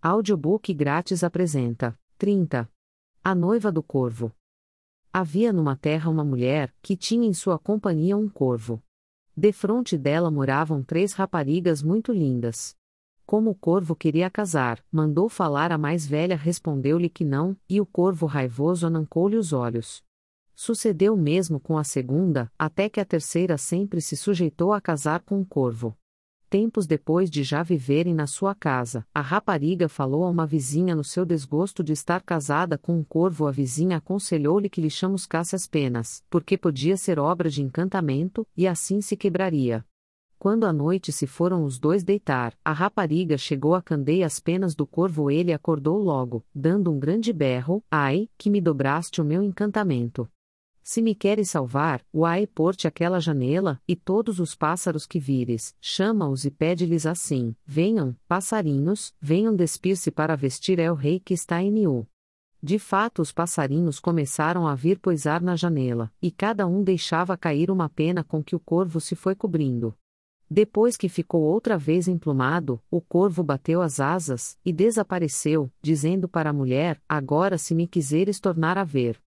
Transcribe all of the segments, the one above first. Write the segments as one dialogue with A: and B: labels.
A: Audiobook grátis apresenta: 30. A noiva do corvo. Havia numa terra uma mulher, que tinha em sua companhia um corvo. Defronte dela moravam 3 raparigas muito lindas. Como o corvo queria casar, mandou falar a mais velha, respondeu-lhe que não, e o corvo raivoso anancou-lhe os olhos. Sucedeu o mesmo com a segunda, até que a terceira sempre se sujeitou a casar com o corvo. Tempos depois de já viverem na sua casa, a rapariga falou a uma vizinha no seu desgosto de estar casada com um corvo. A vizinha aconselhou-lhe que lhe chamuscasse as penas, porque podia ser obra de encantamento, e assim se quebraria. Quando à noite se foram os 2 deitar, a rapariga chegou a candeia as penas do corvo. Ele acordou logo, dando um grande berro: "Ai, que me dobraste o meu encantamento! Se me queres salvar, uai, pôr-te aquela janela, e todos os pássaros que vires, chama-os e pede-lhes assim: venham, passarinhos, venham despir-se para vestir el rei que está em Nu." De fato os passarinhos começaram a vir poisar na janela, e cada um deixava cair uma pena com que o corvo se foi cobrindo. Depois que ficou outra vez emplumado, o corvo bateu as asas, e desapareceu, dizendo para a mulher: "Agora se me quiseres tornar a ver,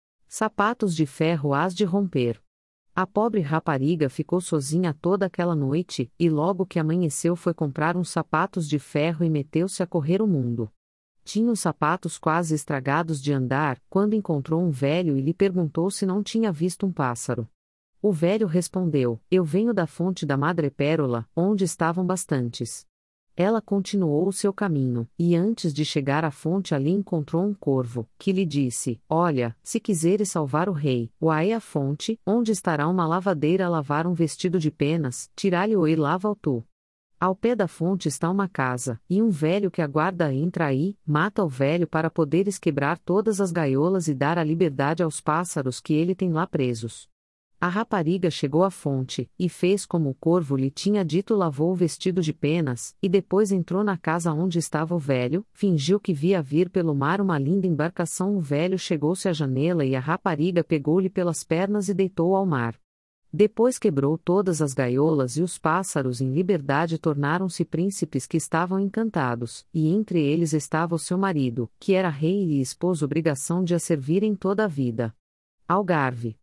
A: sapatos de ferro hás de romper." A pobre rapariga ficou sozinha toda aquela noite, e logo que amanheceu foi comprar uns sapatos de ferro e meteu-se a correr o mundo. Tinha os sapatos quase estragados de andar, quando encontrou um velho e lhe perguntou se não tinha visto um pássaro. O velho respondeu: "Eu venho da fonte da madrepérola, onde estavam bastantes." Ela continuou o seu caminho, e antes de chegar à fonte ali encontrou um corvo, que lhe disse: "Olha, se quiseres salvar o rei, uai a fonte, onde estará uma lavadeira a lavar um vestido de penas, tirai-o e lava-o tu. Ao pé da fonte está uma casa, e um velho que aguarda entra aí, mata o velho para poderes quebrar todas as gaiolas e dar a liberdade aos pássaros que ele tem lá presos." A rapariga chegou à fonte, e fez como o corvo lhe tinha dito: lavou o vestido de penas, e depois entrou na casa onde estava o velho, fingiu que via vir pelo mar uma linda embarcação. O velho chegou-se à janela e a rapariga pegou-lhe pelas pernas e deitou-o ao mar. Depois quebrou todas as gaiolas e os pássaros em liberdade tornaram-se príncipes que estavam encantados, e entre eles estava o seu marido, que era rei e lhe expôs obrigação de a servirem toda a vida. Algarve.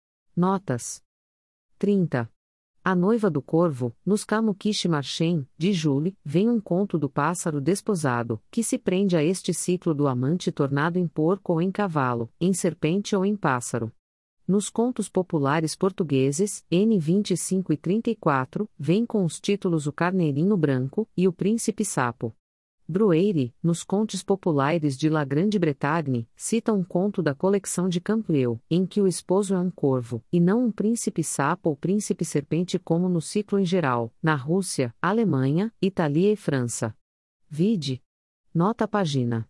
A: Notas. 30. A noiva do corvo, nos Kamukishi Marchen, de Julie, vem um conto do pássaro desposado, que se prende a este ciclo do amante tornado em porco ou em cavalo, em serpente ou em pássaro. Nos contos populares portugueses, N 25 e 34, vem com os títulos O Carneirinho Branco e O Príncipe Sapo. Brueire, nos contos populares de La Grande-Bretagne, cita um conto da coleção de Campieu, em que o esposo é um corvo, e não um príncipe sapo ou príncipe serpente como no ciclo em geral, na Rússia, Alemanha, Itália e França. Vide. Nota página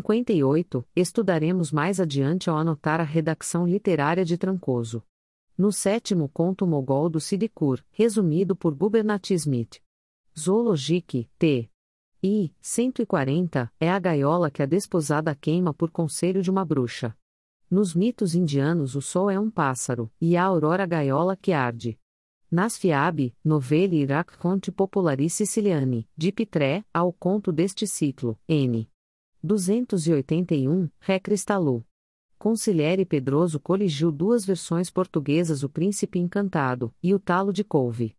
A: 58, estudaremos mais adiante ao anotar a redação literária de Trancoso. No 7º conto Mogol do Siddiqur, resumido por Gubernat Smith. Zoologique, T. I. 140, é a gaiola que a desposada queima por conselho de uma bruxa. Nos mitos indianos o sol é um pássaro, e a aurora a gaiola que arde. Nas Fiabe, novela e racconti popolari siciliani, de Pitré, ao conto deste ciclo, N. 281, Recristalou. Conciliere Pedroso coligiu 2 versões portuguesas: O Príncipe Encantado, e O Talo de Couve.